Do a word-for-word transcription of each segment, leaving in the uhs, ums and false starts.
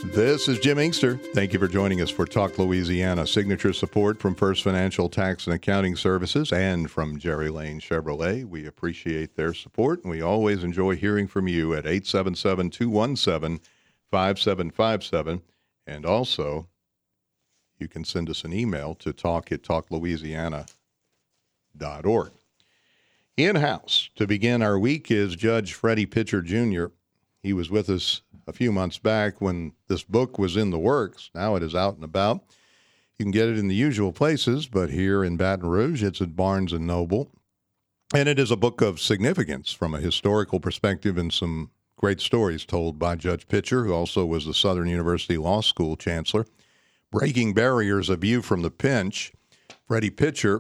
This is Jim Inkster. Thank you for joining us for Talk Louisiana. Signature support from First Financial Tax and Accounting Services and from Jerry Lane Chevrolet. We appreciate their support, and we always enjoy hearing from you at eight seven seven, two one seven, five seven five seven. And also, you can send us an email to talk at talk louisiana dot org. In-house to begin our week is Judge Freddie Pitcher, Junior He was with us a few months back when this book was in the works. Now it is out and about. You can get it in the usual places, but here in Baton Rouge, it's at Barnes and Noble. And it is a book of significance from a historical perspective and some great stories told by Judge Pitcher, who also was the Southern University Law School chancellor. Breaking Barriers, A View from the Bench. Freddie Pitcher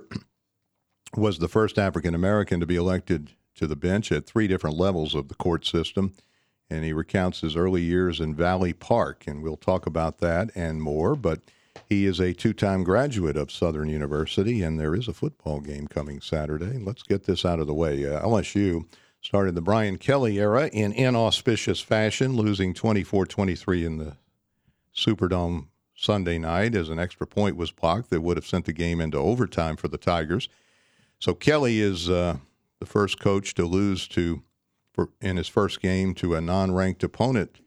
was the first African-American to be elected to the bench at three different levels of the court system. And he recounts his early years in Valley Park, and we'll talk about that and more. But he is a two-time graduate of Southern University, and there is a football game coming Saturday. Let's get this out of the way. Uh, L S U started the Brian Kelly era in inauspicious fashion, losing twenty-four twenty-three in the Superdome Sunday night as an extra point was blocked that would have sent the game into overtime for the Tigers. So Kelly is uh, the first coach to lose to in his first game to a non-ranked opponent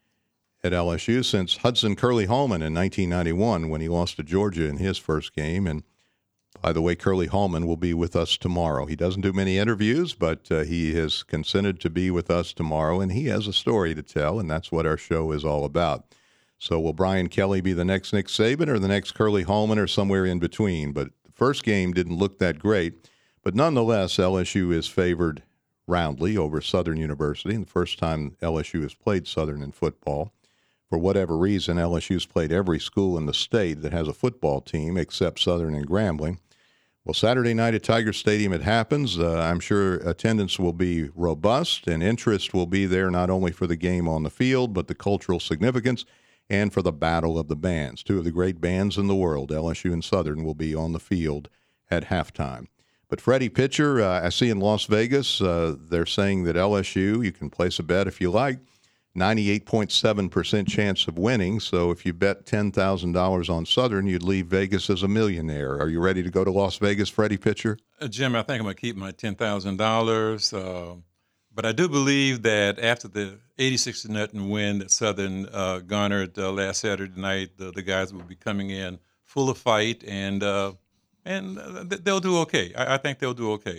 at L S U since Hudson Curly Holman in nineteen ninety-one when he lost to Georgia in his first game. And by the way, Curly Holman will be with us tomorrow. He doesn't do many interviews, but uh, he has consented to be with us tomorrow, and he has a story to tell, and that's what our show is all about. So will Brian Kelly be the next Nick Saban or the next Curly Holman or somewhere in between? But the first game didn't look that great. But nonetheless, L S U is favored roundly over Southern University, and the first time L S U has played Southern in football. For whatever reason, L S U's played every school in the state that has a football team except Southern and Grambling. Well, Saturday night at Tiger Stadium it happens. Uh, I'm sure attendance will be robust, and interest will be there not only for the game on the field, but the cultural significance and for the battle of the bands. Two of the great bands in the world, L S U and Southern, will be on the field at halftime. But Freddie Pitcher, uh, I see in Las Vegas, uh, they're saying that L S U, you can place a bet if you like, ninety-eight point seven percent chance of winning. So if you bet ten thousand dollars on Southern, you'd leave Vegas as a millionaire. Are you ready to go to Las Vegas, Freddie Pitcher? Uh, Jim, I think I'm going to keep my ten thousand dollars. Uh, but I do believe that after the eighty-six to nothing win that Southern uh, garnered uh, last Saturday night, the, the guys will be coming in full of fight, and uh, And they'll do okay. I think they'll do okay.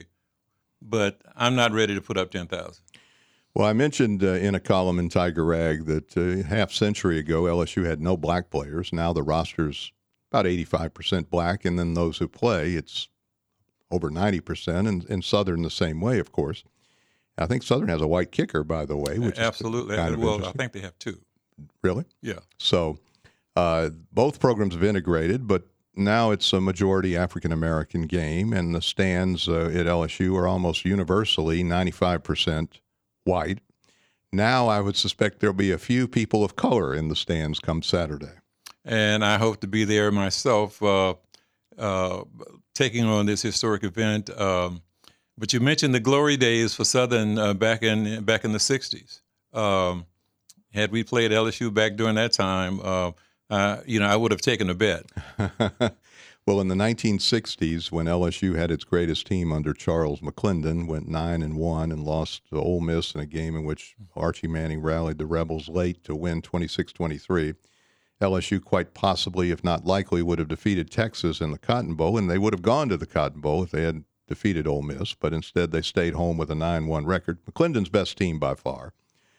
But I'm not ready to put up ten thousand dollars. Well, I mentioned uh, in a column in Tiger Rag that uh, half century ago, L S U had no black players. Now the roster's about eighty-five percent black, and then those who play, it's over ninety percent, and, and Southern the same way, of course. I think Southern has a white kicker, by the way. Which Absolutely. Is kind of well, I think they have two. Really? Yeah. So uh, both programs have integrated, but now it's a majority African-American game, and the stands uh, at L S U are almost universally ninety-five percent white. Now I would suspect there'll be a few people of color in the stands come Saturday. And I hope to be there myself, uh, uh, taking on this historic event. Um, but you mentioned the glory days for Southern uh, back in back in the sixties. Um, had we played L S U back during that time, uh, Uh, you know, I would have taken a bet. Well, in the nineteen sixties, when L S U had its greatest team under Charles McClendon, went nine and one and lost to Ole Miss in a game in which Archie Manning rallied the Rebels late to win twenty-six twenty-three. L S U quite possibly, if not likely, would have defeated Texas in the Cotton Bowl, and they would have gone to the Cotton Bowl if they had defeated Ole Miss, but instead they stayed home with a nine one record. McClendon's best team by far.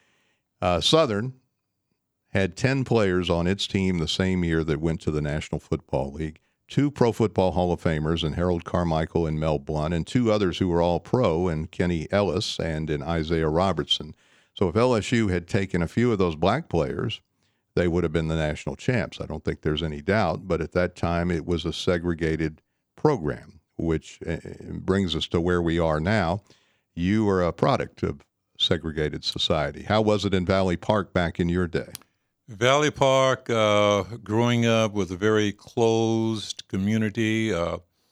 Uh, Southern had ten players on its team the same year that went to the National Football League, two Pro Football Hall of Famers in Harold Carmichael and Mel Blount, and two others who were all pro, in Kenny Ellis and in Isaiah Robertson. So if L S U had taken a few of those black players, they would have been the national champs. I don't think there's any doubt, but at that time it was a segregated program, which brings us to where we are now. You are a product of segregated society. How was it in Valley Park back in your day? Valley Park, uh, growing up, was a very closed community, uh,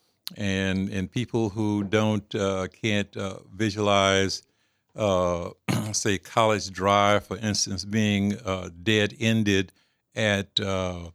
and and people who don't uh, can't uh, visualize, uh, say, College Drive, for instance, being uh, dead-ended at uh,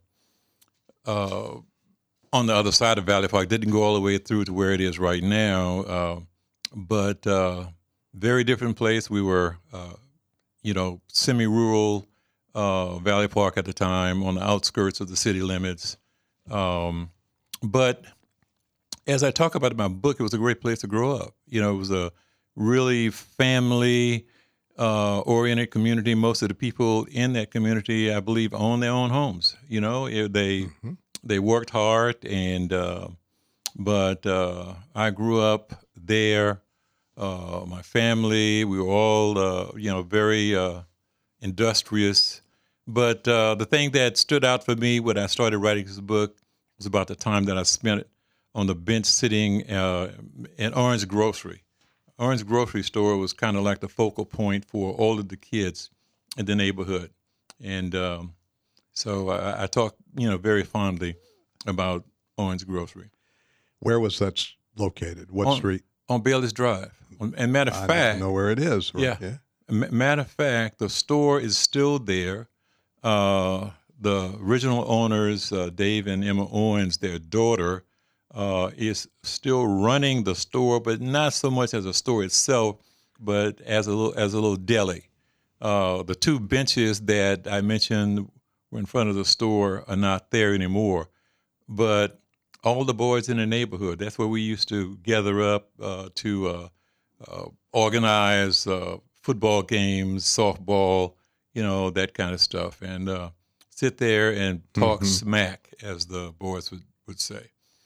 uh, on the other side of Valley Park. Didn't go all the way through to where it is right now, uh, but uh, very different place. We were, uh, you know, semi-rural uh, Valley Park at the time, on the outskirts of the city limits. Um, but as I talk about in my book, it was a great place to grow up. You know, it was a really family uh, oriented community. Most of the people in that community, I believe, own their own homes. You know, it, they mm-hmm. they worked hard, and uh, but uh, I grew up there. Uh, my family, we were all uh, you know very uh, industrious. But uh, the thing that stood out for me when I started writing this book was about the time that I spent on the bench sitting uh, in Orange Grocery. Orange Grocery Store was kind of like the focal point for all of the kids in the neighborhood. And um, so I, I talk, you know, very fondly about Orange Grocery. Where was that located? What on, street? On Bayless Drive. And matter of I fact... I know where it is. Right? Yeah. yeah. Matter of fact, the store is still there. Uh, the original owners, uh, Dave and Emma Owens, their daughter, uh, is still running the store, but not so much as a store itself, but as a little as a little deli. Uh, the two benches that I mentioned were in front of the store are not there anymore, but all the boys in the neighborhood, that's where we used to gather up uh, to uh, uh, organize uh, football games, softball, you know, that kind of stuff, and uh, sit there and talk mm-hmm. smack, as the boys would, would say.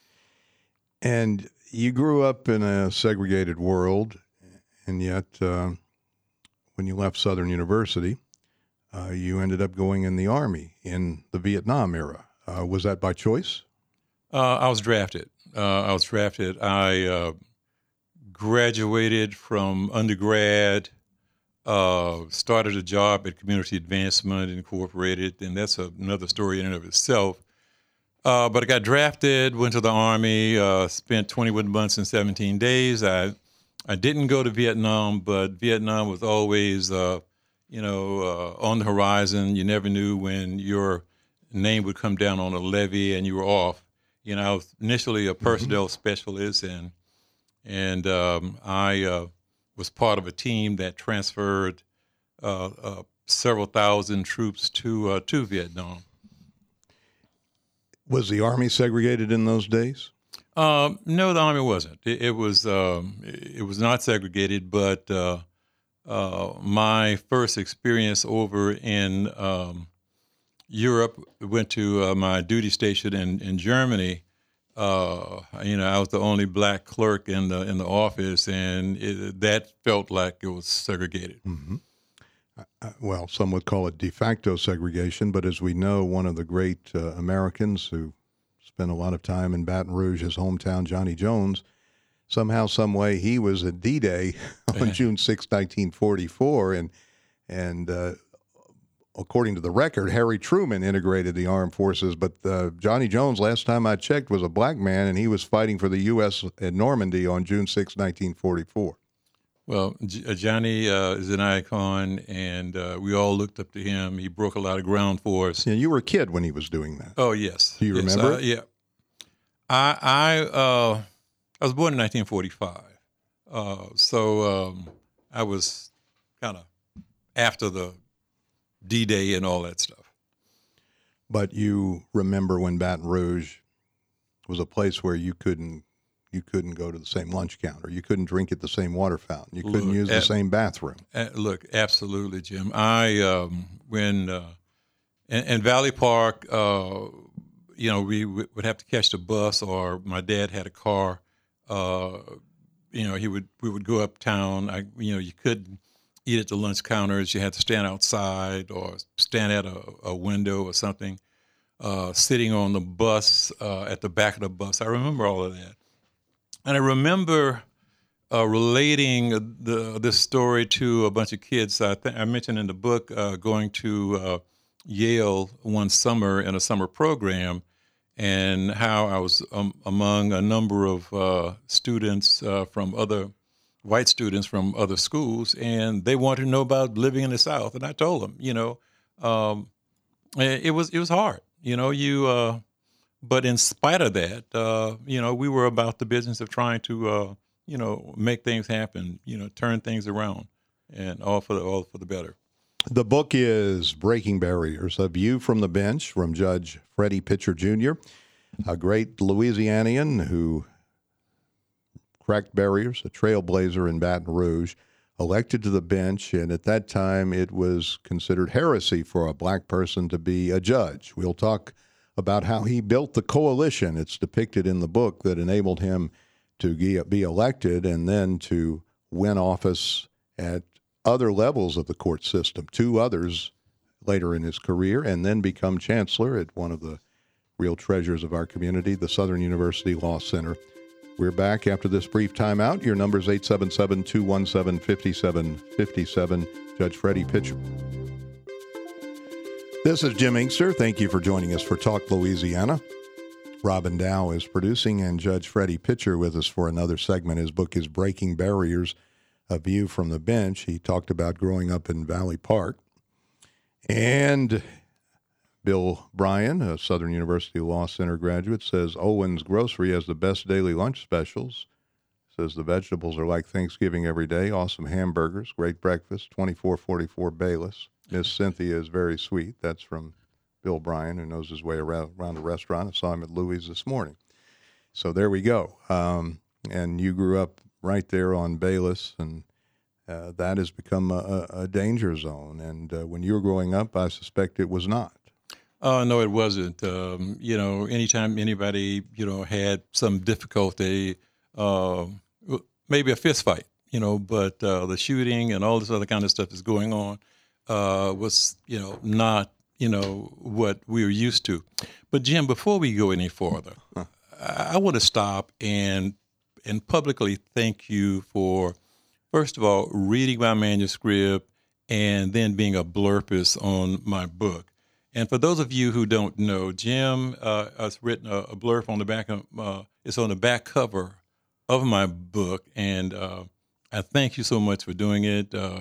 And you grew up in a segregated world, and yet uh, when you left Southern University, uh, you ended up going in the Army in the Vietnam era. Uh, was that by choice? Uh, I was drafted. Uh, I was drafted. I uh, graduated from undergrad, uh, started a job at Community Advancement Incorporated, and that's a, another story in and of itself. Uh, but I got drafted, went to the Army, uh, spent twenty-one months and seventeen days. I I didn't go to Vietnam, but Vietnam was always, uh, you know, uh, on the horizon. You never knew when your name would come down on a levee and you were off. You know, I was initially a personnel mm-hmm. specialist, and and um, I uh, was part of a team that transferred uh, uh, several thousand troops to uh, to Vietnam. Was the Army segregated in those days? Um, no, the Army wasn't. It, it was um, it was not segregated, but uh, uh, my first experience over in um, Europe, went to uh, my duty station in in Germany. Uh, you know, I was the only black clerk in the in the office, and it, that felt like it was segregated. Mm-hmm. Uh, well, some would call it de facto segregation, but as we know, one of the great uh, Americans who spent a lot of time in Baton Rouge, his hometown, Johnny Jones, somehow, some way, he was at D-Day on June sixth, nineteen forty-four, and and uh, according to the record, Harry Truman integrated the armed forces, but uh, Johnny Jones, last time I checked, was a black man, and he was fighting for the U S at Normandy on June sixth, nineteen forty-four. Well, J- Johnny uh, is an icon, and uh, we all looked up to him. He broke a lot of ground for us. Yeah, you were a kid when he was doing that. Oh, yes. Do you yes, remember? Uh, yeah. I I uh, I was born in nineteen forty-five, uh, so um, I was kind of after the D-Day and all that stuff. But you remember when Baton Rouge was a place where you couldn't you couldn't go to the same lunch counter, you couldn't drink at the same water fountain, you couldn't look, use the ab- same bathroom. Uh, look, absolutely, Jim. I um, when uh, in, in Valley Park, uh, you know, we w- would have to catch the bus, or my dad had a car. Uh, you know, he would we would go uptown. I, you know, you couldn't eat at the lunch counters. You had to stand outside or stand at a, a window or something. Uh, sitting on the bus uh, at the back of the bus, I remember all of that. And I remember uh, relating the, this story to a bunch of kids. I, th- I mentioned in the book uh, going to uh, Yale one summer in a summer program, and how I was um, among a number of uh, students uh, from other, white students from other schools, and they wanted to know about living in the South. And I told them, you know, um, it was it was hard. You know, you. Uh, but in spite of that, uh, you know, we were about the business of trying to, uh, you know, make things happen. You know, turn things around, and all for the all for the better. The book is Breaking Barriers: A View from the Bench from Judge Freddie Pitcher Junior, a great Louisianian who cracked barriers, a trailblazer in Baton Rouge, elected to the bench, and at that time it was considered heresy for a black person to be a judge. We'll talk about how he built the coalition, it's depicted in the book, that enabled him to be elected and then to win office at other levels of the court system, two others later in his career, and then become chancellor at one of the real treasures of our community, the Southern University Law Center. We're back after this brief timeout. Your number is eight seven seven, two one seven, five seven five seven. Judge Freddie Pitcher. This is Jim Inkster. Thank you for joining us for Talk Louisiana. Robin Dow is producing, and Judge Freddie Pitcher with us for another segment. His book is Breaking Barriers: A View from the Bench. He talked about growing up in Valley Park. And Bill Bryan, a Southern University Law Center graduate, says Owen's Grocery has the best daily lunch specials. Says the vegetables are like Thanksgiving every day. Awesome hamburgers, great breakfast, twenty-four forty-four Bayless. Miss Cynthia is very sweet. That's from Bill Bryan, who knows his way around, around the restaurant. I saw him at Louis this morning. So there we go. Um, and you grew up right there on Bayless, and uh, that has become a, a danger zone. And uh, when you were growing up, I suspect it was not. Uh, no, it wasn't. Um, you know, anytime anybody, you know, had some difficulty, uh, maybe a fist fight, you know, but uh, the shooting and all this other kind of stuff is going on uh, was, you know, not, you know, what we were used to. But, Jim, before we go any further, huh. I, I want to stop and and publicly thank you for, first of all, reading my manuscript and then being a blurpist on my book. And for those of you who don't know, Jim uh, has written a, a blurb on the back of, uh, it's on the back cover of my book, and uh, I thank you so much for doing it. Uh,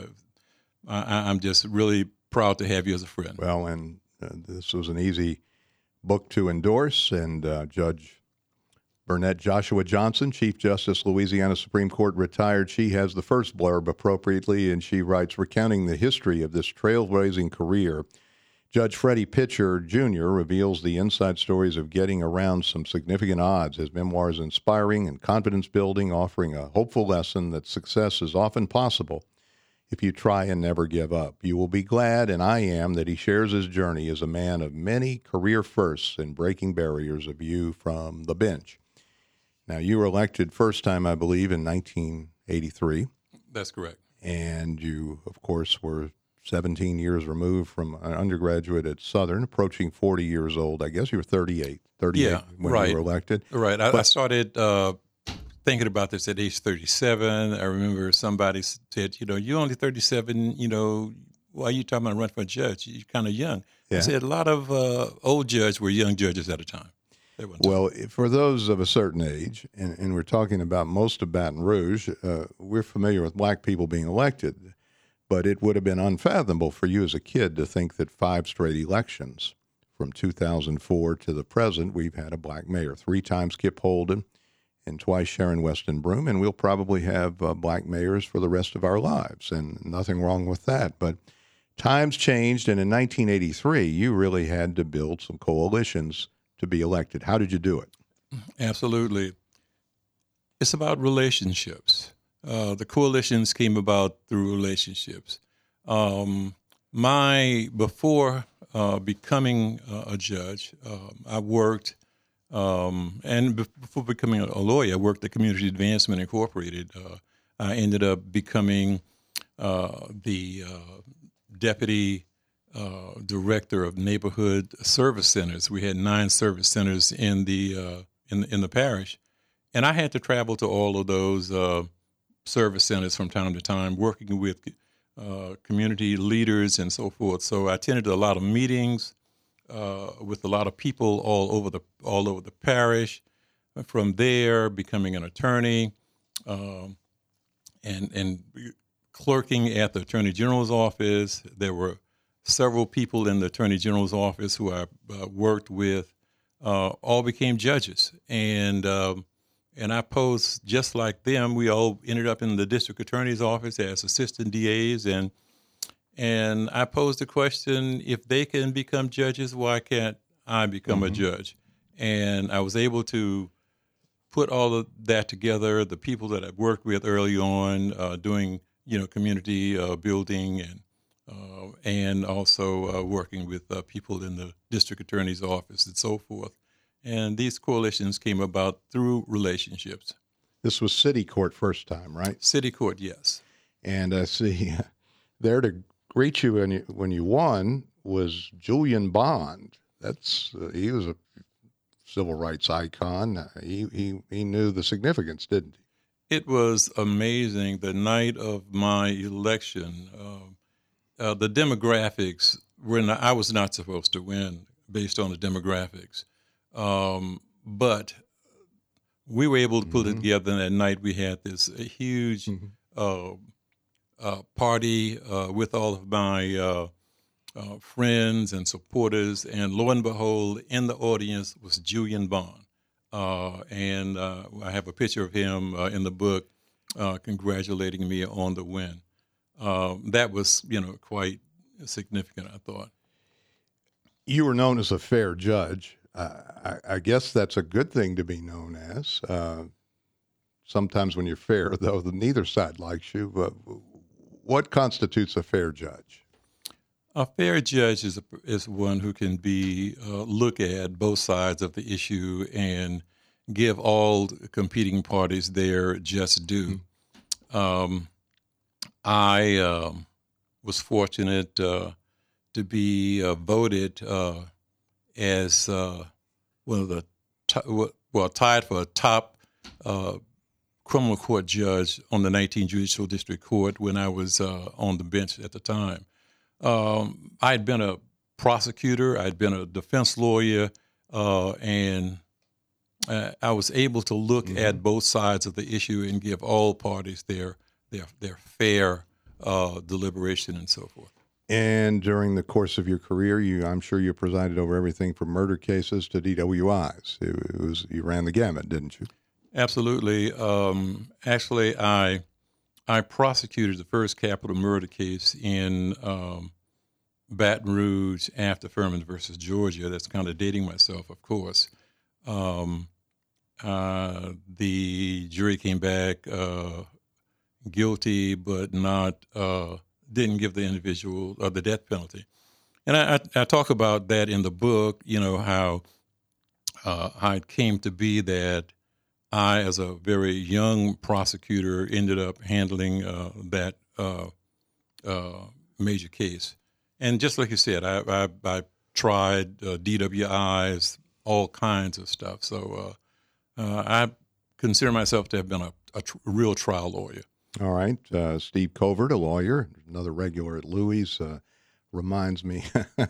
I, I'm just really proud to have you as a friend. Well, and uh, this was an easy book to endorse, and uh, Judge Burnett Joshua Johnson, Chief Justice, Louisiana Supreme Court, retired. She has the first blurb appropriately, and she writes, recounting the history of this trailblazing career, Judge Freddie Pitcher Junior reveals the inside stories of getting around some significant odds. His memoir is inspiring and confidence-building, offering a hopeful lesson that success is often possible if you try and never give up. You will be glad, and I am, that he shares his journey as a man of many career firsts in breaking barriers, a view from the bench. Now, you were elected first time, I believe, in nineteen eighty-three. That's correct. And you, of course, were seventeen years removed from an undergraduate at Southern, approaching forty years old. I guess you were thirty-eight, thirty-eight yeah, when right. you were elected. Right. I, but, I started uh, thinking about this at age thirty-seven. I remember somebody said, you know, you're only thirty-seven, you know, why are you talking about running for a judge? You're kind of young. Yeah. I said a lot of uh, old judges were young judges at a time. Well, for those of a certain age, and, and we're talking about most of Baton Rouge, uh, we're familiar with black people being elected. But it would have been unfathomable for you as a kid to think that five straight elections from two thousand four to the present, we've had a black mayor. Three times Kip Holden and twice Sharon Weston Broome, and we'll probably have uh, black mayors for the rest of our lives, and nothing wrong with that. But times changed, and in nineteen eighty-three, you really had to build some coalitions to be elected. How did you do it? Absolutely. It's about relationships. Uh, the coalitions came about through relationships. Um, my before uh, becoming uh, a judge, uh, I worked, um, and before becoming a lawyer, I worked at Community Advancement Incorporated. Uh, I ended up becoming uh, the uh, deputy uh, director of neighborhood service centers. We had nine service centers in the uh, in in the parish, and I had to travel to all of those Uh, service centers from time to time, working with uh, community leaders and so forth. So I attended a lot of meetings uh, with a lot of people all over the all over the parish. From there, becoming an attorney um, and and clerking at the Attorney General's office. There were several people in the Attorney General's office who I uh, worked with uh, all became judges. And um, and I posed just like them. We all ended up in the district attorney's office as assistant D As. And, and I posed the question, if they can become judges, why can't I become mm-hmm. a judge? And I was able to put all of that together, the people that I've worked with early on, uh, doing, you know, community uh, building and uh, and also uh, working with uh, people in the district attorney's office and so forth. And these coalitions came about through relationships. This was city court first time, right? City court, yes. And I uh, see there to greet you when you, when you won was Julian Bond. That's uh, he was a civil rights icon. Uh, he, he he knew the significance, didn't he? It was amazing. The night of my election, uh, uh, the demographics were not, I was not supposed to win based on the demographics, um, but we were able to put mm-hmm. it together. And that night we had this huge mm-hmm. uh, uh, party uh, with all of my uh, uh, friends and supporters, and lo and behold, in the audience was Julian Bond. Uh, and uh, I have a picture of him uh, in the book uh, congratulating me on the win. Uh, that was, you know, quite significant, I thought. You were known as a fair judge. Uh, I, I guess that's a good thing to be known as. Uh, sometimes when you're fair, though, neither side likes you. But what constitutes a fair judge? A fair judge is a, is one who can be uh, look at both sides of the issue and give all competing parties their just due. Mm-hmm. Um, I uh, was fortunate uh, to be uh, voted uh, as uh, one of the t- well tied for a top uh, criminal court judge on the nineteenth Judicial District Court when I was uh, on the bench at the time. Um, I had been a prosecutor, I'd been a defense lawyer, uh, and uh, I was able to look mm-hmm. at both sides of the issue and give all parties their their their fair uh, deliberation and so forth. And during the course of your career, you I'm sure you presided over everything from murder cases to D W Is. It, it was you ran the gamut, didn't you? Absolutely. Um, actually, I. I prosecuted the first capital murder case in um, Baton Rouge after Furman versus Georgia. That's kind of dating myself, of course. Um, uh, the jury came back uh, guilty, but not uh, didn't give the individual uh, the death penalty. And I, I, I talk about that in the book. You know how uh, how it came to be that I, as a very young prosecutor, ended up handling uh, that uh, uh, major case. And just like you said, I, I, I tried uh, D W Is, all kinds of stuff. So uh, uh, I consider myself to have been a, a tr- real trial lawyer. All right. Uh, Steve Covert, a lawyer, another regular at Louis, uh, reminds me,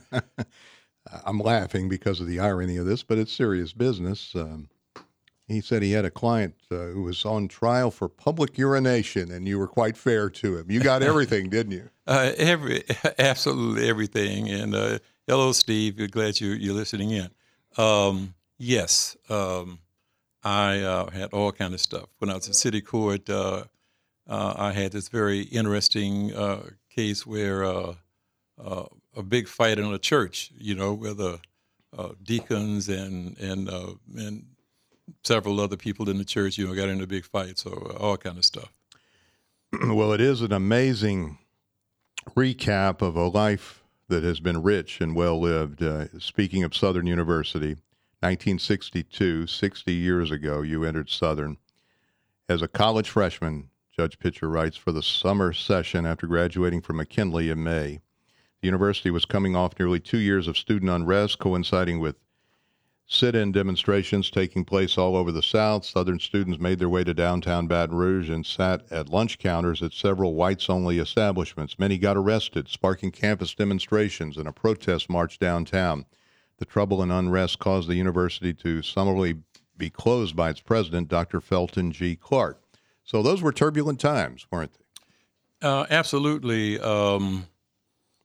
I'm laughing because of the irony of this, but it's serious business. Um, He said he had a client uh, who was on trial for public urination, and you were quite fair to him. You got everything, didn't you? Uh, every, absolutely everything. And uh, hello, Steve. We're glad you, you're listening in. Um, yes, um, I uh, had all kind of stuff. When I was at city court, uh, uh, I had this very interesting uh, case where uh, uh, a big fight in a church, you know, where the uh, deacons and and uh, and several other people in the church, you know, got into a big fight, so uh, all kind of stuff. Well, it is an amazing recap of a life that has been rich and well-lived. Uh, speaking of Southern University, nineteen sixty-two, sixty years ago, you entered Southern. As a college freshman, Judge Pitcher writes, for the summer session after graduating from McKinley in May, the university was coming off nearly two years of student unrest, coinciding with sit-in demonstrations taking place all over the South. Southern students made their way to downtown Baton Rouge and sat at lunch counters at several whites-only establishments. Many got arrested, sparking campus demonstrations and a protest march downtown. The trouble and unrest caused the university to summarily be closed by its president, Doctor Felton G. Clark. So those were turbulent times, weren't they? Uh, absolutely. Um,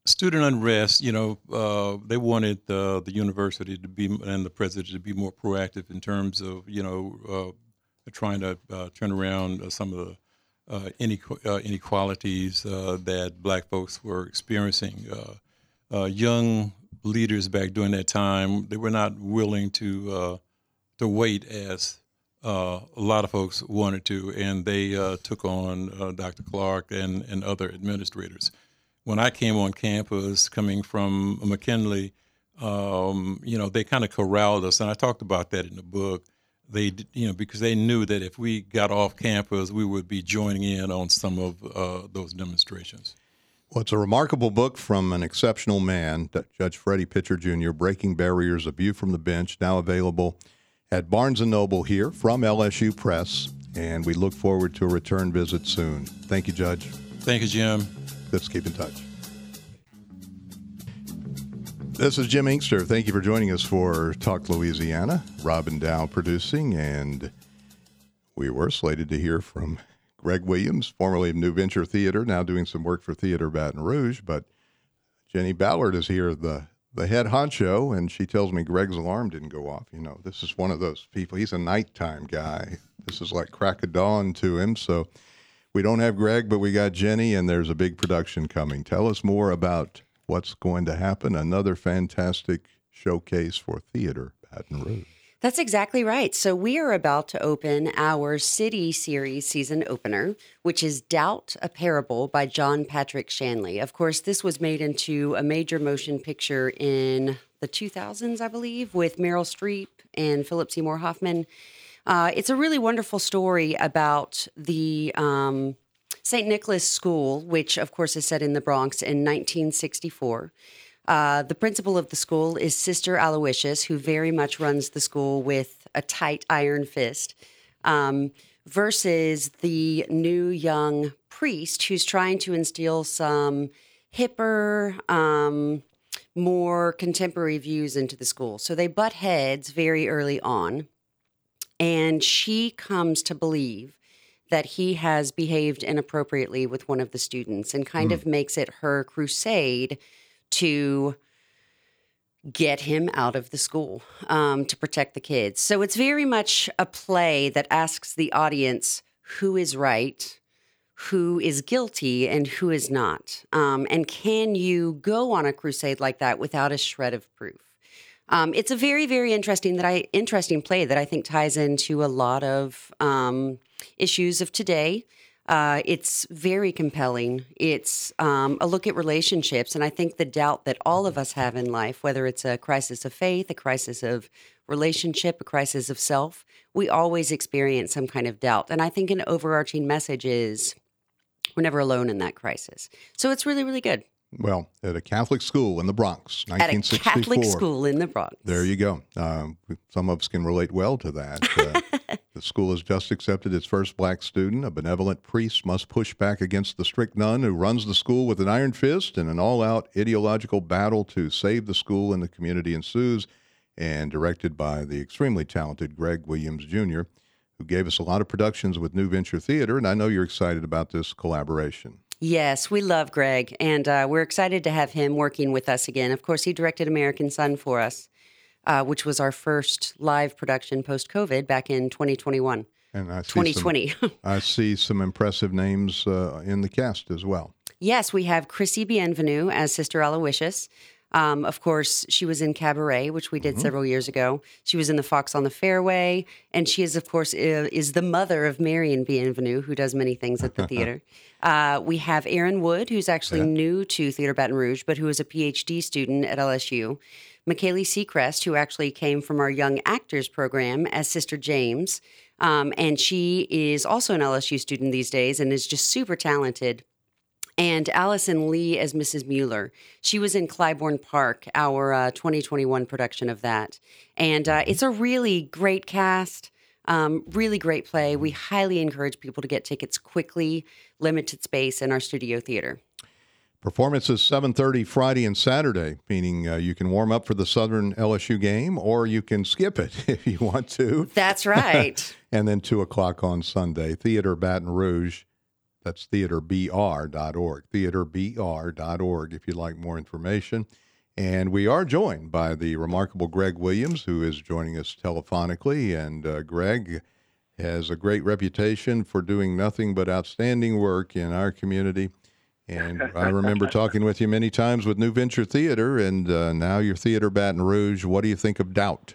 student unrest, you know, uh, they wanted uh, the university to be and the president to be more proactive in terms of, you know, uh, trying to uh, turn around uh, some of the uh, inequ- uh, inequalities uh, that black folks were experiencing. Uh, uh, young leaders back during that time, they were not willing to uh, to wait as uh, a lot of folks wanted to, and they uh, took on uh, Doctor Clark and, and other administrators. When I came on campus, coming from McKinley, um, you know, they kind of corralled us, and I talked about that in the book. They, you know, because they knew that if we got off campus, we would be joining in on some of uh, those demonstrations. Well, it's a remarkable book from an exceptional man, Judge Freddie Pitcher Junior, Breaking Barriers, A View from the Bench, now available at Barnes and Noble here from L S U Press, and we look forward to a return visit soon. Thank you, Judge. Thank you, Jim. Let's keep in touch. This is Jim Inkster. Thank you for joining us for Talk Louisiana. Robin Dow producing, and we were slated to hear from Greg Williams, formerly of New Venture Theater, now doing some work for Theater Baton Rouge, but Jenny Ballard is here, the the head honcho, and she tells me Greg's alarm didn't go off. You know, this is one of those people. He's a nighttime guy. This is like crack of dawn to him. So we don't have Greg, but we got Jenny, and there's a big production coming. Tell us more about what's going to happen. Another fantastic showcase for Theater Baton Rouge. That's exactly right. So we are about to open our City Series season opener, which is Doubt, a Parable by John Patrick Shanley. Of course, this was made into a major motion picture in the two thousands, I believe, with Meryl Streep and Philip Seymour Hoffman. Uh, it's a really wonderful story about the um, Saint Nicholas School, which, of course, is set in the Bronx in nineteen sixty-four. Uh, the principal of the school is Sister Aloysius, who very much runs the school with a tight iron fist, um, versus the new young priest who's trying to instill some hipper, um, more contemporary views into the school. So they butt heads very early on, and she comes to believe that he has behaved inappropriately with one of the students and kind mm. of makes it her crusade to get him out of the school, um, to protect the kids. So it's very much a play that asks the audience who is right, who is guilty, and who is not. Um, and can you go on a crusade like that without a shred of proof? Um, it's a very, very interesting that I interesting play that I think ties into a lot of um, issues of today. Uh, it's very compelling. It's um, a look at relationships, and I think the doubt that all of us have in life, whether it's a crisis of faith, a crisis of relationship, a crisis of self, we always experience some kind of doubt. And I think an overarching message is we're never alone in that crisis. So it's really, really good. Well, at a Catholic school in the Bronx, nineteen sixty-four. At a Catholic school in the Bronx. There you go. Uh, some of us can relate well to that. Uh, the school has just accepted its first black student. A benevolent priest must push back against the strict nun who runs the school with an iron fist, and an all-out ideological battle to save the school and the community ensues, and directed by the extremely talented Greg Williams Junior, who gave us a lot of productions with New Venture Theater, and I know you're excited about this collaboration. Yes, we love Greg, and uh, we're excited to have him working with us again. Of course, he directed American Son for us, uh, which was our first live production post-COVID back in twenty twenty-one. And I see twenty twenty. Some, I see some impressive names uh, in the cast as well. Yes, we have Chrissy Bienvenue as Sister Aloysius. Um, of course, she was in Cabaret, which we did mm-hmm. several years ago. She was in The Fox on the Fairway, and she is, of course, uh, is the mother of Marion Bienvenue, who does many things at the theater. Uh, we have Aaron Wood, who's actually yeah. new to Theater Baton Rouge, but who is a P H D student at L S U. McKaylee Seacrest, who actually came from our Young Actors program as Sister James, um, and she is also an L S U student these days and is just super talented. And Allison Lee as Missus Mueller. She was in Clybourne Park, our uh, twenty twenty-one production of that. And uh, it's a really great cast, um, really great play. We highly encourage people to get tickets quickly, limited space in our studio theater. Performances seven thirty Friday and Saturday, meaning uh, you can warm up for the Southern L S U game, or you can skip it if you want to. That's right. And then two o'clock on Sunday, Theater Baton Rouge. That's theater b r dot org, theater b r dot org if you'd like more information. And we are joined by the remarkable Greg Williams, who is joining us telephonically. And uh, Greg has a great reputation for doing nothing but outstanding work in our community. And I remember talking with you many times with New Venture Theater, and uh, now your Theater Baton Rouge. What do you think of Doubt?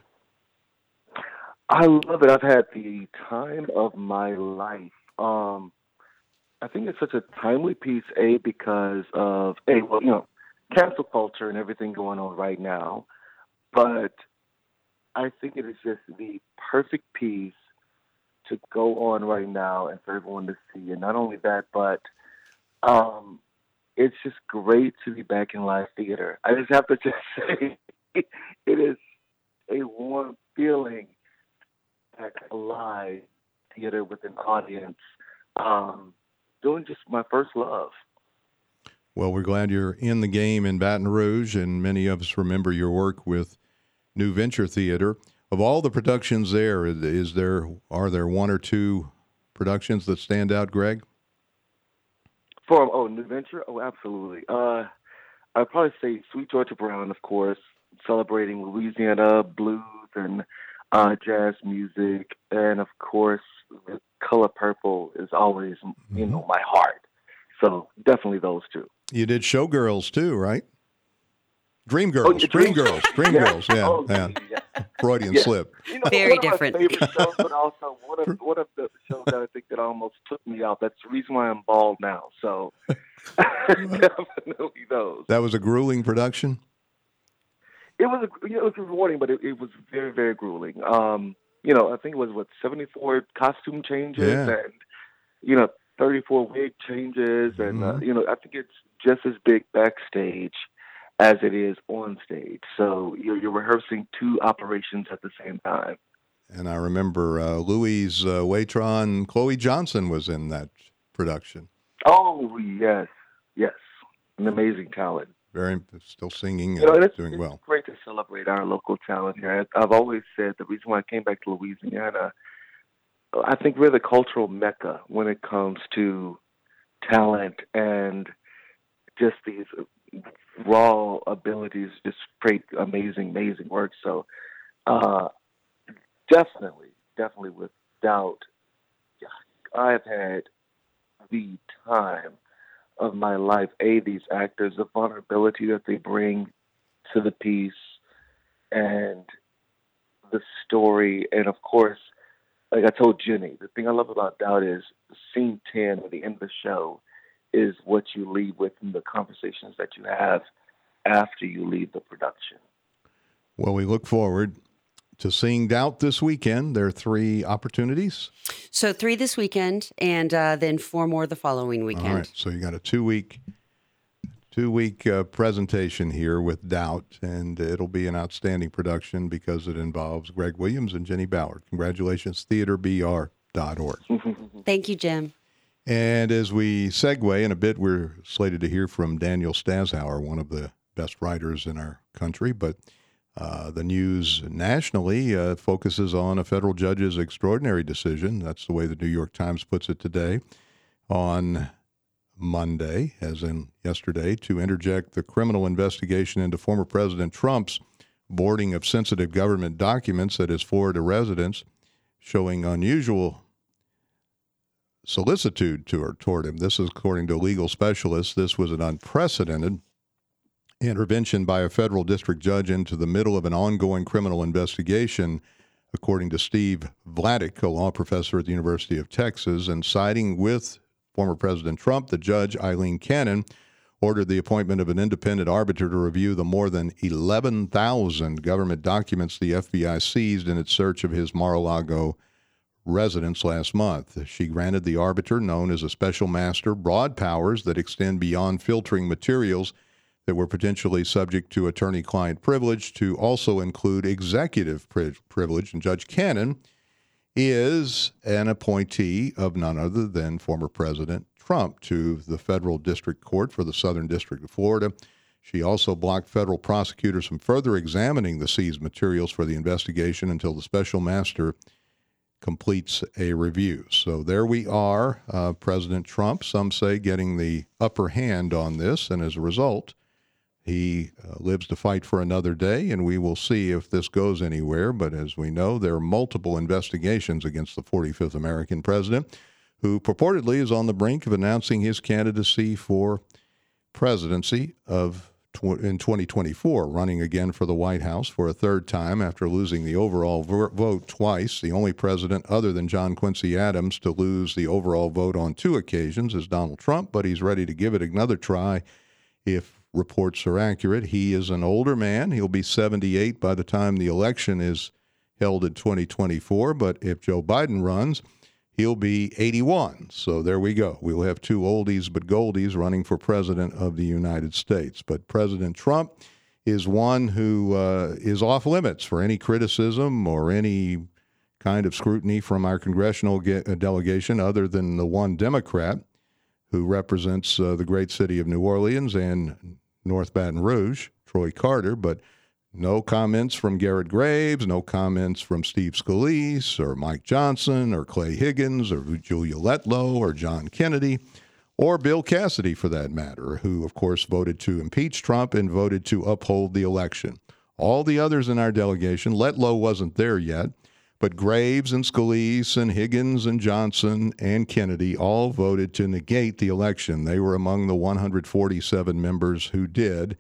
I love it. I've had the time of my life. Um, I think it's such a timely piece, A, because of, A, well, you know, cancel culture and everything going on right now. But I think it is just the perfect piece to go on right now and for everyone to see. And not only that, but Um, it's just great to be back in live theater. I just have to just say, it is a warm feeling back live theater with an audience, um, doing just my first love. Well, we're glad you're in the game in Baton Rouge, and many of us remember your work with New Venture Theater. Of all the productions there, is there are there one or two productions that stand out, Greg? For, oh, New Venture? Oh, absolutely. Uh, I'd probably say Sweet Georgia Brown, of course, celebrating Louisiana blues and uh, jazz music. And, of course, The Color Purple is always, mm-hmm. you know, my heart. So definitely those two. You did Showgirls, too, right? Dreamgirls, oh, yeah, Dream- Dreamgirls, Dreamgirls, yeah. Oh, yeah. yeah. Freudian yeah. slip. You know, Very one different. Of my favorite shows, but also one of, one of the shows that I think that almost took me out. That's the reason why I'm bald now. So definitely those. That was a grueling production? It was, a, you know, it was rewarding, but it, it was very, very grueling. Um, you know, I think it was, what, seventy-four costume changes yeah. and, you know, thirty-four wig changes. And, mm-hmm. uh, you know, I think it's just as big backstage as it is on stage. So you're, you're rehearsing two operations at the same time. And I remember uh, Louise uh, Waitron, Chloe Johnson was in that production. Oh, yes, yes. An amazing talent. Very, still singing and you know, it's, doing it's well. It's great to celebrate our local talent here. I've always said the reason why I came back to Louisiana, I think we're the cultural mecca when it comes to talent and just these raw abilities, just create amazing, amazing work. So uh, definitely, definitely without, I've had the time of my life. A, these actors, the vulnerability that they bring to the piece and the story. And of course, like I told Jenny, the thing I love about Doubt is scene ten at the end of the show is what you leave with in the conversations that you have after you leave the production. Well, we look forward to seeing Doubt this weekend. There are three opportunities. So three this weekend, and uh, then four more the following weekend. All right, so you got a two-week two-week uh, presentation here with Doubt, and it'll be an outstanding production because it involves Greg Williams and Jenny Ballard. Congratulations, theater b r dot org. Thank you, Jim. And as we segue in a bit, we're slated to hear from Daniel Stashauer, one of the best writers in our country, but Uh, the news nationally uh, focuses on a federal judge's extraordinary decision. That's the way the New York Times puts it today, on Monday, as in yesterday, to interject the criminal investigation into former President Trump's boarding of sensitive government documents at his Florida residence, showing unusual solicitude to her, toward him. This is according to legal specialists. This was an unprecedented intervention by a federal district judge into the middle of an ongoing criminal investigation, according to Steve Vladeck, a law professor at the University of Texas. And siding with former President Trump, the judge, Eileen Cannon, ordered the appointment of an independent arbiter to review the more than eleven thousand government documents the F B I seized in its search of his Mar-a-Lago residence last month. She granted the arbiter, known as a special master, broad powers that extend beyond filtering materials that were potentially subject to attorney-client privilege to also include executive pri- privilege. And Judge Cannon is an appointee of none other than former President Trump to the federal district court for the Southern District of Florida. She also blocked federal prosecutors from further examining the seized materials for the investigation until the special master completes a review. So there we are, uh, President Trump, some say, getting the upper hand on this, and as a result, he uh, lives to fight for another day, and we will see if this goes anywhere. But as we know, there are multiple investigations against the forty-fifth American president, who purportedly is on the brink of announcing his candidacy for presidency of tw- in twenty twenty-four, running again for the White House for a third time after losing the overall vo- vote twice. The only president other than John Quincy Adams to lose the overall vote on two occasions is Donald Trump, but he's ready to give it another try if reports are accurate. He is an older man. He'll be seventy-eight by the time the election is held in twenty twenty-four, but if Joe Biden runs, he'll be eighty-one. So there we go. We'll have two oldies but goldies running for president of the United States. But President Trump is one who uh, is off limits for any criticism or any kind of scrutiny from our congressional ge- delegation other than the one Democrat who represents uh, the great city of New Orleans and North Baton Rouge, Troy Carter, but no comments from Garrett Graves, no comments from Steve Scalise or Mike Johnson or Clay Higgins or Julia Letlow or John Kennedy or Bill Cassidy, for that matter, who, of course, voted to impeach Trump and voted to uphold the election. All the others in our delegation, Letlow wasn't there yet, but Graves and Scalise and Higgins and Johnson and Kennedy all voted to negate the election. They were among the one hundred forty-seven members who did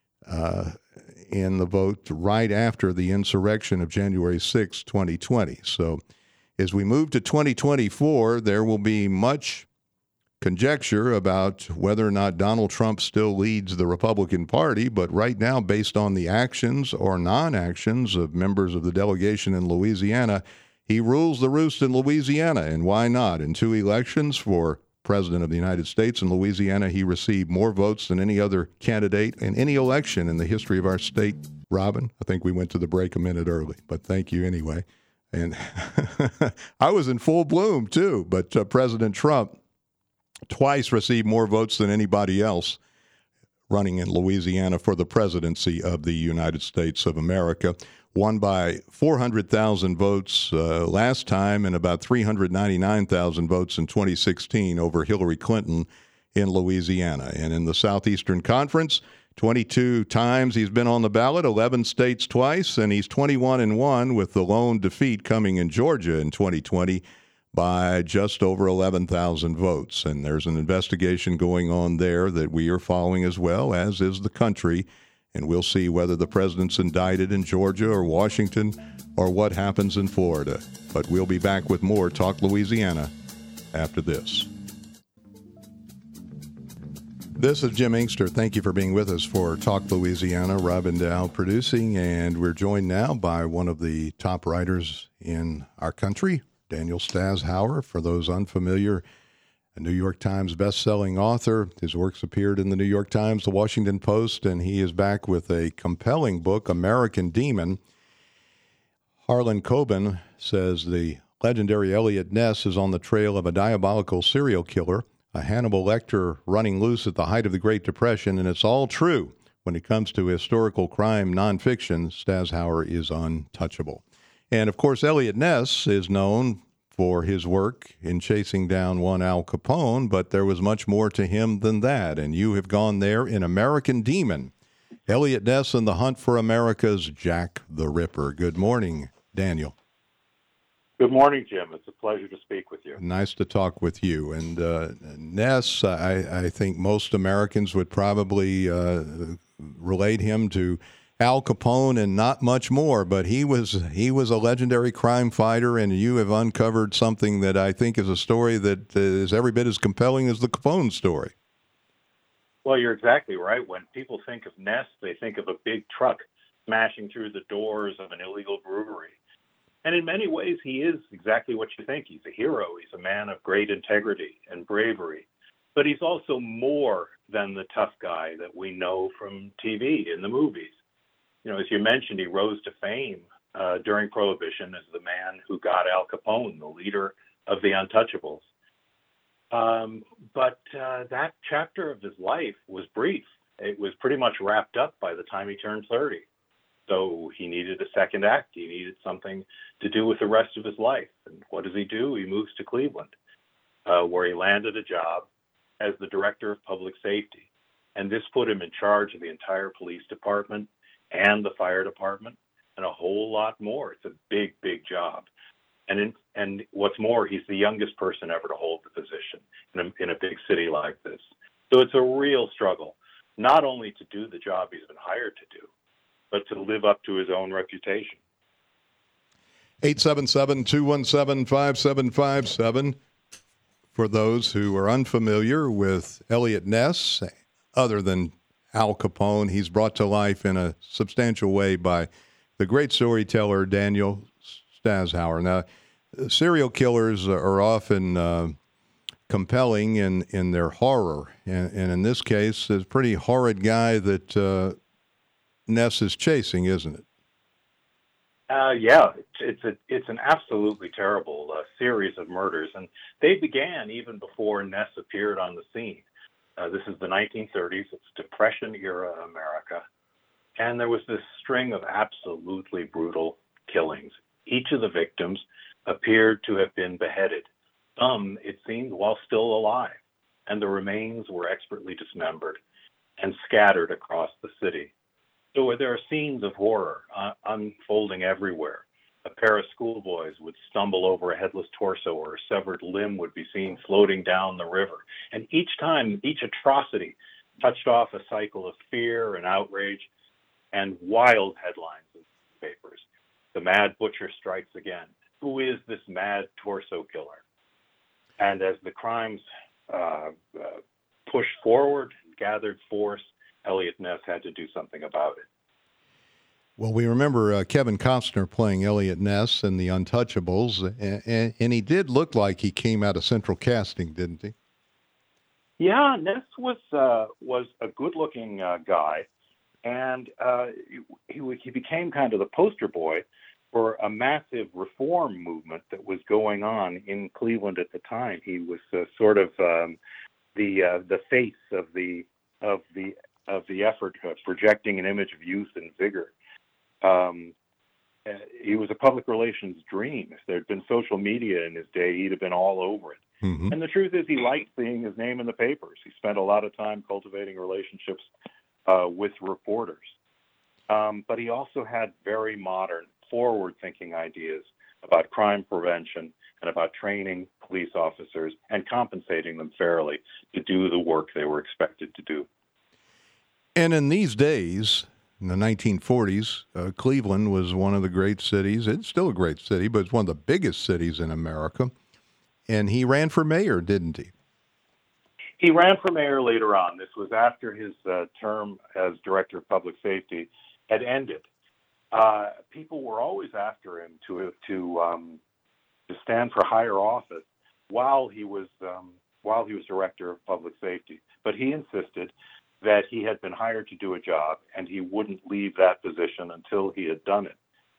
uh, in the vote right after the insurrection of January sixth, twenty twenty. So as we move to twenty twenty-four, there will be much conjecture about whether or not Donald Trump still leads the Republican Party, but right now, based on the actions or non-actions of members of the delegation in Louisiana, he rules the roost in Louisiana, and why not? In two elections for President of the United States in Louisiana, he received more votes than any other candidate in any election in the history of our state. Robin, I think we went to the break a minute early, but thank you anyway. And I was in full bloom, too, but uh, President Trump twice received more votes than anybody else running in Louisiana for the presidency of the United States of America. Won by four hundred thousand votes uh, last time and about three hundred ninety-nine thousand votes in twenty sixteen over Hillary Clinton in Louisiana. And in the Southeastern Conference, twenty-two times he's been on the ballot, eleven states twice, and he's twenty-one and one with the lone defeat coming in Georgia in twenty twenty. By just over eleven thousand votes. And there's an investigation going on there that we are following as well, as is the country. And we'll see whether the president's indicted in Georgia or Washington or what happens in Florida. But we'll be back with more Talk Louisiana after this. This is Jim Inkster. Thank you for being with us for Talk Louisiana. Robin Dow producing, and we're joined now by one of the top writers in our country, Daniel Stashower. For those unfamiliar, a New York Times best-selling author. His works appeared in the New York Times, the Washington Post, and he is back with a compelling book, American Demon. Harlan Coben says the legendary Eliot Ness is on the trail of a diabolical serial killer, a Hannibal Lecter running loose at the height of the Great Depression, and it's all true. When it comes to historical crime nonfiction, Stashower is untouchable. And, of course, Eliot Ness is known for his work in chasing down one Al Capone, but there was much more to him than that, and you have gone there in American Demon. Eliot Ness and the Hunt for America's Jack the Ripper. Good morning, Daniel. Good morning, Jim. It's a pleasure to speak with you. Nice to talk with you. And uh, Ness, I, I think most Americans would probably uh, relate him to Al Capone and not much more, but he was he was a legendary crime fighter, and you have uncovered something that I think is a story that is every bit as compelling as the Capone story. Well, you're exactly right. When people think of Ness, they think of a big truck smashing through the doors of an illegal brewery. And in many ways, he is exactly what you think. He's a hero. He's a man of great integrity and bravery. But he's also more than the tough guy that we know from T V and the movies. You know, as you mentioned, he rose to fame uh, during Prohibition as the man who got Al Capone, the leader of the Untouchables. Um, but uh, that chapter of his life was brief. It was pretty much wrapped up by the time he turned thirty. So he needed a second act. He needed something to do with the rest of his life. And what does he do? He moves to Cleveland, uh, where he landed a job as the director of public safety. And this put him in charge of the entire police department and the fire department and a whole lot more. It's a big, big job. And in, and what's more, he's the youngest person ever to hold the position in a, in a big city like this. So it's a real struggle, not only to do the job he's been hired to do, but to live up to his own reputation. eight seven seven, two one seven, five seven five seven. For those who are unfamiliar with Eliot Ness, other than Al Capone, he's brought to life in a substantial way by the great storyteller Daniel Stashower. Now, serial killers are often uh, compelling in, in their horror, and, and in this case, it's a pretty horrid guy that uh, Ness is chasing, isn't it? Uh, yeah, it's a it's an absolutely terrible uh, series of murders, and they began even before Ness appeared on the scene. Uh, this is the nineteen thirties. It's Depression-era America, and there was this string of absolutely brutal killings. Each of the victims appeared to have been beheaded. Some, it seemed, while still alive, and the remains were expertly dismembered and scattered across the city. So there are scenes of horror uh, unfolding everywhere. A pair of schoolboys would stumble over a headless torso, or a severed limb would be seen floating down the river. And each time, each atrocity touched off a cycle of fear and outrage and wild headlines in papers. The mad butcher strikes again. Who is this mad torso killer? And as the crimes uh, uh, pushed forward and gathered force, Eliot Ness had to do something about it. Well, we remember uh, Kevin Costner playing Eliot Ness in The Untouchables, and, and, and he did look like he came out of Central Casting, didn't he? Yeah, Ness was uh, was a good-looking uh, guy, and uh, he he became kind of the poster boy for a massive reform movement that was going on in Cleveland at the time. He was uh, sort of um, the uh, the face of the of the of the effort, uh, projecting an image of youth and vigor. Um, uh, he was a public relations dream. If there had been social media in his day, he'd have been all over it. Mm-hmm. And the truth is, he liked seeing his name in the papers. He spent a lot of time cultivating relationships uh, with reporters. Um, but he also had very modern, forward-thinking ideas about crime prevention and about training police officers and compensating them fairly to do the work they were expected to do. And in these days, in the nineteen forties, uh, Cleveland was one of the great cities. It's still a great city, but it's one of the biggest cities in America. And he ran for mayor, didn't he? He ran for mayor later on. This was after his uh, term as director of public safety had ended. Uh, people were always after him to to um, to stand for higher office while he was um, while he was director of public safety. But he insisted that he had been hired to do a job, and he wouldn't leave that position until he had done it.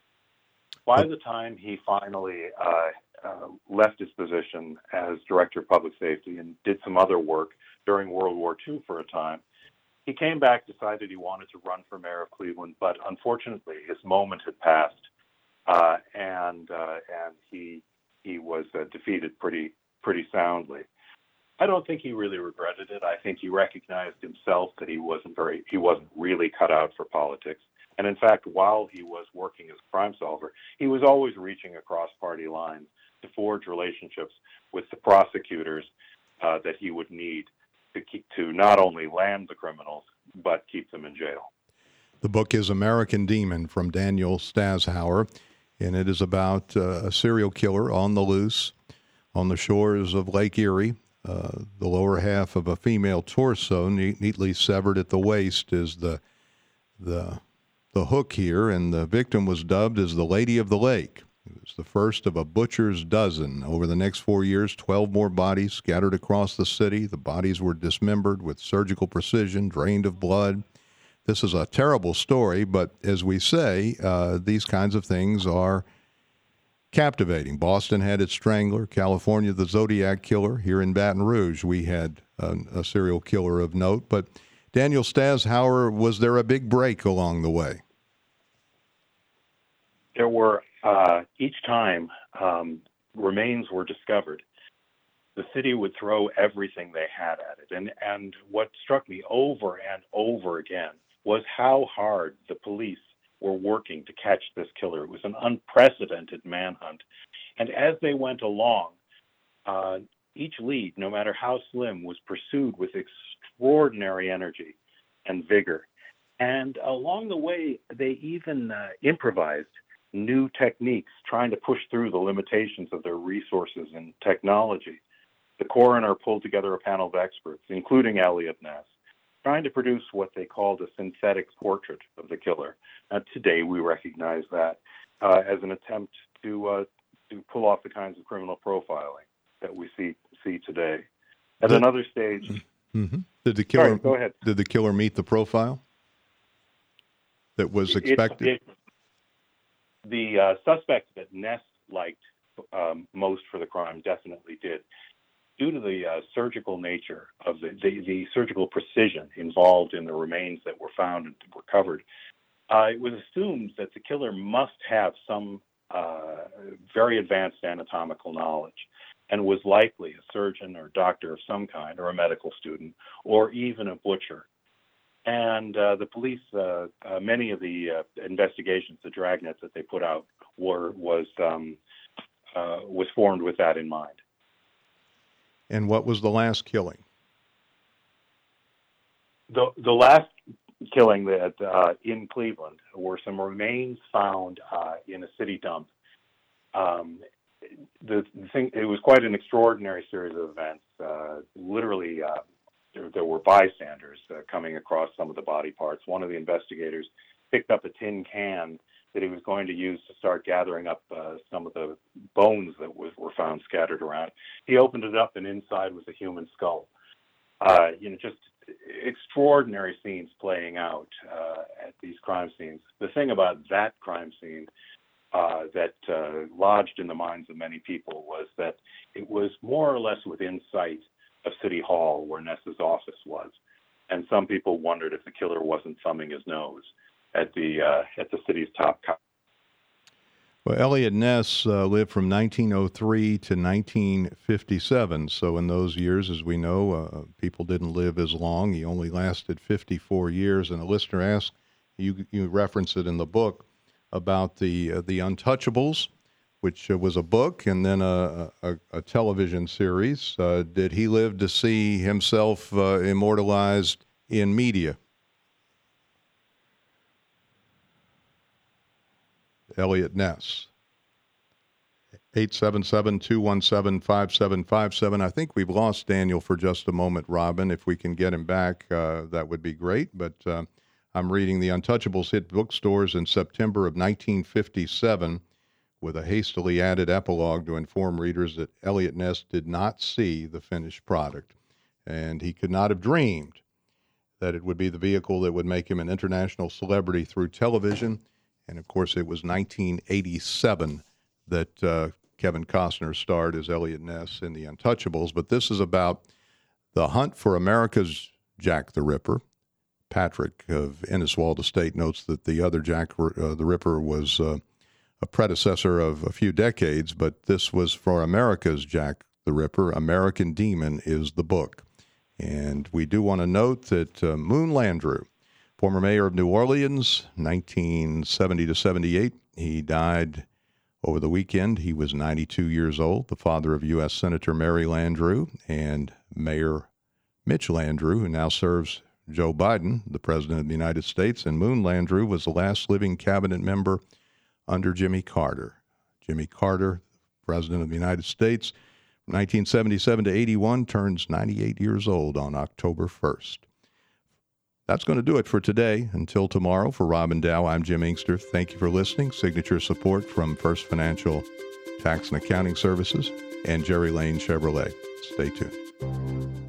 By the time he finally uh, uh, left his position as director of public safety and did some other work during World War Two for a time, he came back, decided he wanted to run for mayor of Cleveland, but unfortunately his moment had passed, uh, and uh, and he he was uh, defeated pretty pretty soundly. I don't think he really regretted it. I think he recognized himself that he wasn't very he wasn't really cut out for politics. And in fact, while he was working as a crime solver, he was always reaching across party lines to forge relationships with the prosecutors uh, that he would need to keep, to not only land the criminals, but keep them in jail. The book is American Demon from Daniel Stashower, and it is about uh, a serial killer on the loose on the shores of Lake Erie. Uh, the lower half of a female torso, neat, neatly severed at the waist, is the the the hook here, and the victim was dubbed as the Lady of the Lake. It was the first of a butcher's dozen. Over the next four years, twelve more bodies scattered across the city. The bodies were dismembered with surgical precision, drained of blood. This is a terrible story, but as we say, uh, these kinds of things are captivating. Boston had its Strangler. California, the Zodiac Killer. Here in Baton Rouge, we had a, a serial killer of note. But Daniel Stashower, was there a big break along the way? there were, uh, each time um, remains were discovered, the city would throw everything they had at it. And, and what struck me over and over again was how hard the police were working to catch this killer. It was an unprecedented manhunt. And as they went along, uh, each lead, no matter how slim, was pursued with extraordinary energy and vigor. And along the way, they even uh, improvised new techniques, trying to push through the limitations of their resources and technology. The coroner pulled together a panel of experts, including Eliot Ness, trying to produce what they called a synthetic portrait of the killer. Now, today, we recognize that uh, as an attempt to uh, to pull off the kinds of criminal profiling that we see see today. At did, another stage, mm-hmm. did the killer sorry, go ahead. Did the killer meet the profile that was expected? It, it, the uh, suspect that Ness liked um, most for the crime definitely did. Due to the uh, surgical nature of the, the, the surgical precision involved in the remains that were found and recovered, uh, it was assumed that the killer must have some uh, very advanced anatomical knowledge and was likely a surgeon or doctor of some kind or a medical student or even a butcher. And uh, the police, uh, uh, many of the uh, investigations, the dragnets that they put out were was um, uh, was formed with that in mind. And what was the last killing? The the last killing that uh, in Cleveland were some remains found uh, in a city dump. Um, the, the thing it was quite an extraordinary series of events. Uh, literally, uh, there, there were bystanders uh, coming across some of the body parts. One of the investigators picked up a tin can that he was going to use to start gathering up uh, some of the bones that was, were found scattered around. He opened it up, and inside was a human skull. Uh, you know, just extraordinary scenes playing out uh, at these crime scenes. The thing about that crime scene uh, that uh, lodged in the minds of many people was that it was more or less within sight of City Hall, where Ness's office was. And some people wondered if the killer wasn't thumbing his nose at the uh, at the city's top cop. Well, Eliot Ness uh, lived from nineteen oh three to nineteen fifty-seven. So in those years, as we know, uh, people didn't live as long. He only lasted fifty-four years. And a listener asked, you you reference it in the book, about the uh, the Untouchables, which uh, was a book and then a, a, a television series. Uh, did he live to see himself uh, immortalized in media? Eliot Ness. eight seven seven, two one seven, five seven five seven. I think we've lost Daniel for just a moment, Robin. If we can get him back, uh, that would be great. But uh, I'm reading The Untouchables hit bookstores in September of nineteen fifty-seven with a hastily added epilogue to inform readers that Eliot Ness did not see the finished product. And he could not have dreamed that it would be the vehicle that would make him an international celebrity through television. And, of course, it was nineteen eighty-seven that uh, Kevin Costner starred as Eliot Ness in The Untouchables. But this is about the hunt for America's Jack the Ripper. Patrick of Inniswalda State notes that the other Jack uh, the Ripper was uh, a predecessor of a few decades, but this was for America's Jack the Ripper. American Demon is the book. And we do want to note that uh, Moon Landrieu, former mayor of New Orleans, nineteen seventy to seventy-eight. He died over the weekend. He was ninety-two years old, the father of U S Senator Mary Landrieu and Mayor Mitch Landrieu, who now serves Joe Biden, the President of the United States. And Moon Landrieu was the last living cabinet member under Jimmy Carter. Jimmy Carter, President of the United States, from nineteen seventy-seven to eighty-one, turns ninety-eight years old on October first. That's going to do it for today. Until tomorrow, for Robin Dow, I'm Jim Inkster. Thank you for listening. Signature support from First Financial Tax and Accounting Services and Jerry Lane Chevrolet. Stay tuned.